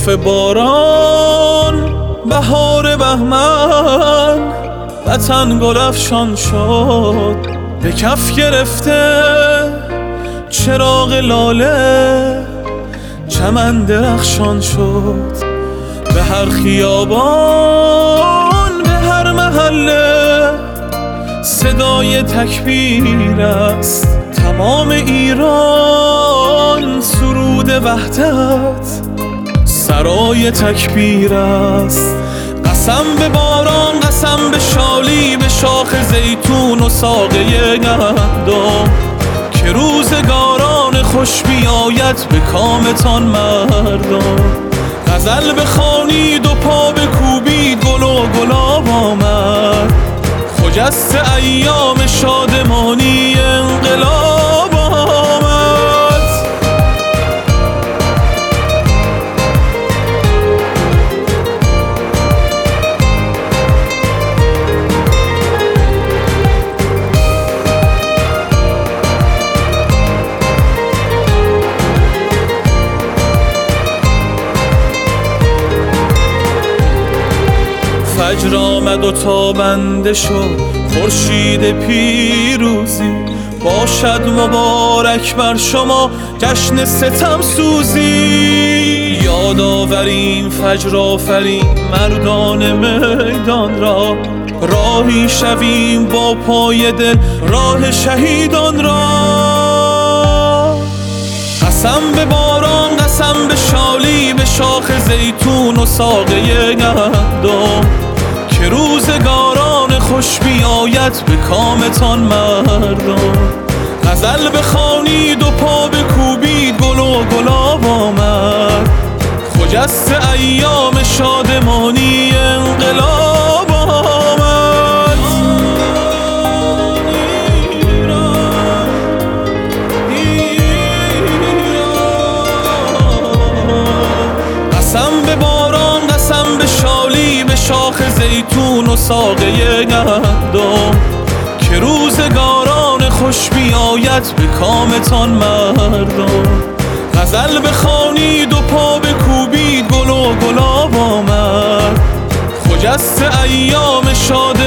لطف باران بهار بهمن وطن گل افشان شد، به کف گرفته چراغ لاله چمن درخشان شد. به هر خیابان به هر محله صدای تکبیر است، تمام ایران سرود وحدت سرای تکبیر است. قسم به باران، قسم به شالی، به شاخ زیتون و ساقه گندم که روزگاران خوش بیاید به کامتان مردم. غزل بخوانید و پا بکوبید، گل و گلاب آمد، خجست ایام شادمانی انقلاب آمد. فجر آمد و تابنده شد خورشید پیروزی، باشد مبارک بر شما جشن ستم سوزی. یاد آوریم فجر آفرین مردان میدان را، راهی شویم با پای دل راه شهیدان را. قسم به باران، قسم به شالی، به شاخ زیتون و ساقه گندم که روزگاران خوش بیاید به کامتان مردم. غزل بخوانید و پا بکوبید، گل و گلاب آمد، خجست ایام شادمانی انقلاب آمد. قسم به باران، قسم به شالی، به شاخ زیتون و ساقه گندم که روزگاران خوش بیاید به کامتان مردم. غزل بخوانید و پا بکوبید، گل و گلاب آمد، خجست ایام شاد